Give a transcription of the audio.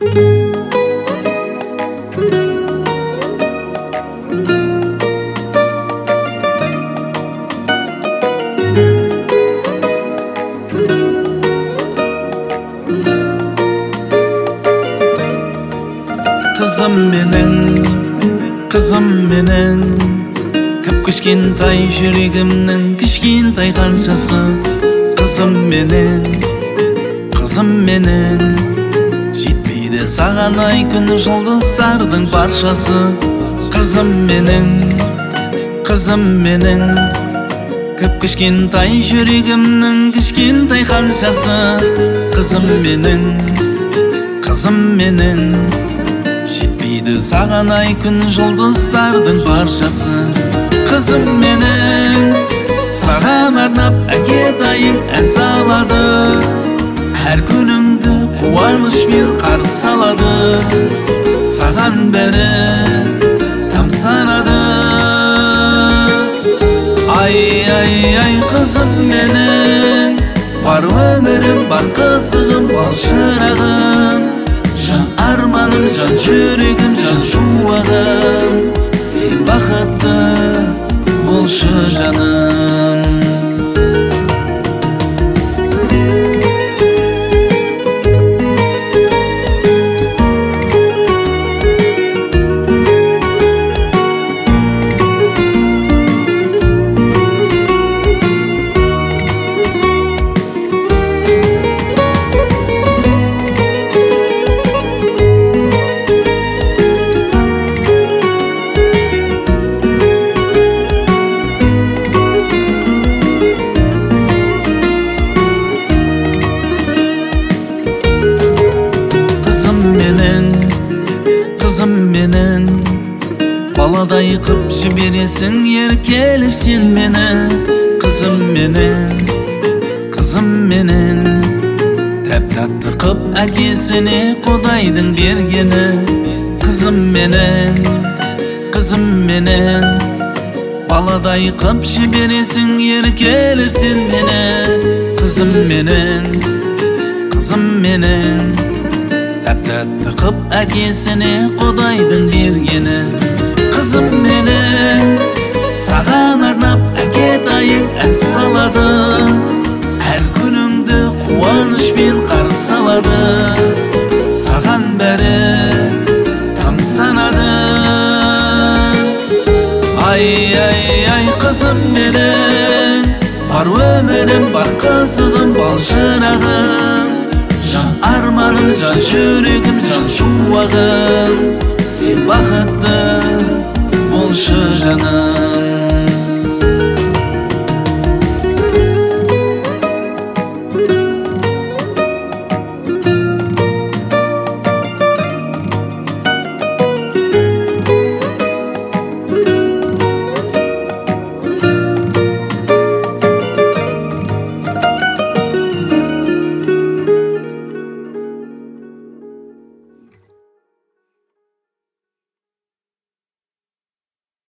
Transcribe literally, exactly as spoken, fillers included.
Kızım mening, kızım mening, kip kishkintoy yuragimning kishkintoy qanchasi. Kızım mening, kızım mening, жетпейді саған ай күн жұлдыздардың баршасы. Kızım mening, kızım mening, kip kishkintoy yuragimning kishkintoy qanchasi. Kızım mening, kızım mening, жетпейді саған ай күн жұлдыздардың баршасы. Kızım mening, саған арнап әкетайын ән салады, әр күніңді қуанышпен қарсы алады. Саған бәрі тамсанады. Ай ай ай қызым менің, бар өмірім, бар қызығым, бал шырағым, жан арманым, жан жүрегім, жан шуағым. Сен бақытты болшы жаным. Kızım mening, баладай қып жібересің еркелеп сен мені. Kızım mening, kızım mening, тәп-тәтті қып әкесіне Құдайдың бергені. Kızım mening, kızım mening, баладай қып жібересің еркелеп сен мені. Kızım mening, kızım mening, тәп-тәтті қып әкесіне Құдайдың бергені. Қызым менің, саған арнап әкетайын ән салады, әр күніңді қуанышпен қарсы алады. Саған бәрі тамсанады. Ай ай ай қызым менің, бар өмірім, бар қызығым, бал шырағым, жан арманым, жан жүрегім, жан шуағым. Сен бақытты болшы жаным.